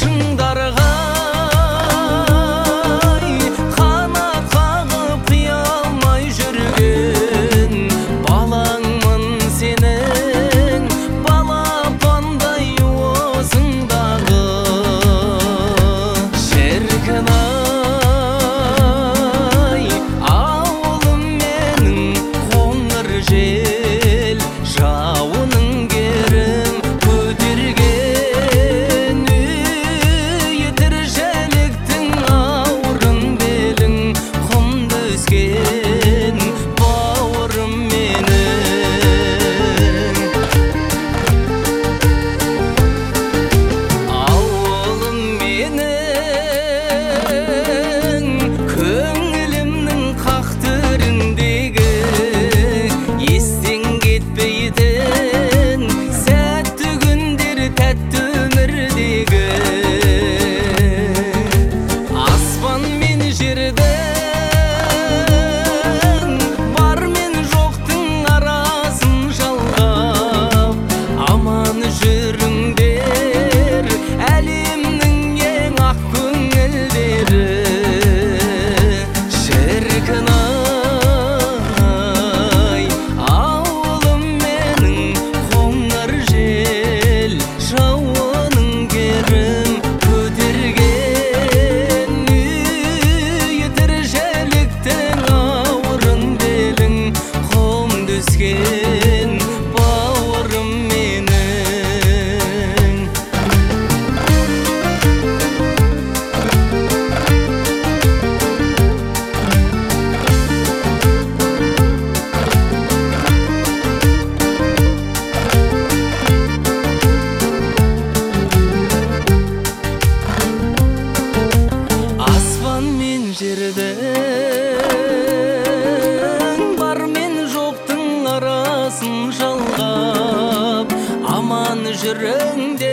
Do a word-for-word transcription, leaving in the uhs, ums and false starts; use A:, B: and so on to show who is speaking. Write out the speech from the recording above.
A: шыңдарға қанат қағып қия алмай жүрген балаңмын сенің балапандай уысыңдағы шіркін-ай ауылым менің қоңыр жел жауының керім көтерген үй тіршіліктің ауырын белің құмды өскен бауырым менің ауылым менің көңілімнің қақ төріндегі естен кетпейтін сәтті күндер тәтті өмірдегі аспан мен жердің бар мен жоқтың арасын жалғап аман жүріңдер әлемнің ең ақ көңілдері шіркін-ай ауылым менің қоңыр жел жауының керім көтерген үй тіршіліктің ауырын белің құмды өскен бауырым менің аспан мен жердің бар мен жоқтың арасын жалғап аман жүріңдер